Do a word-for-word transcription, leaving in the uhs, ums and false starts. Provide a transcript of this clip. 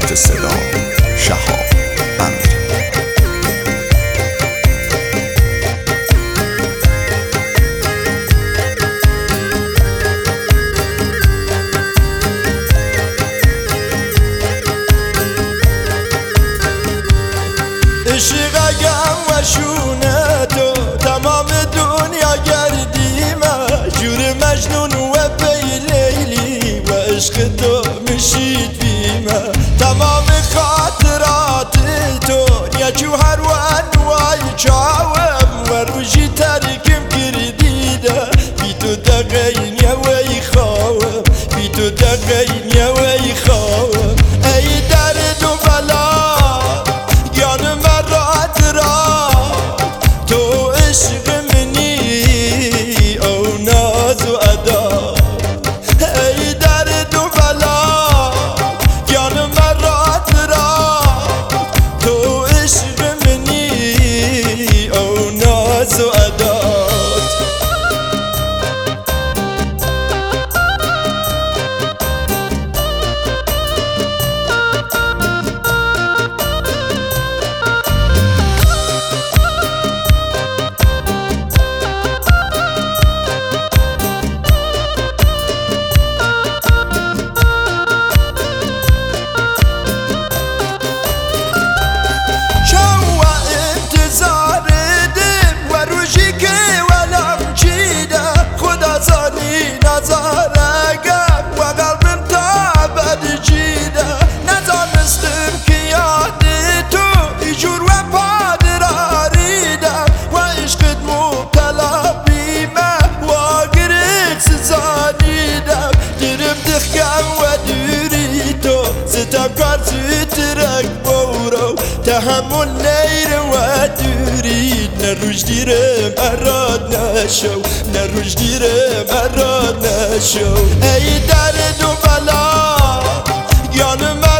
تحت صدا شهاب امیر. عشقم و شونه تو تمام دنیا گردیمه، جور مجنون و پی لیلی و عشق تو مشید بیمه. تمام خاطرات تو یا جوهر و انوای چاوم و روشی ترکم کردیده، بی تو دقین یا وی خواهم، بی تو دقین یا وی خواهم. ای درد و بلا گیان مرات را تو عشق منی او ناز و ادا. ای درد و بلا گیان مرات را تو عشق منی او ناز و ادا. ستمکار زیترک بورو تحمل نیر و دورید، نه روش دیرم اراد نشو، نه روش دیرم اراد نشو. ای درد و بلا گیان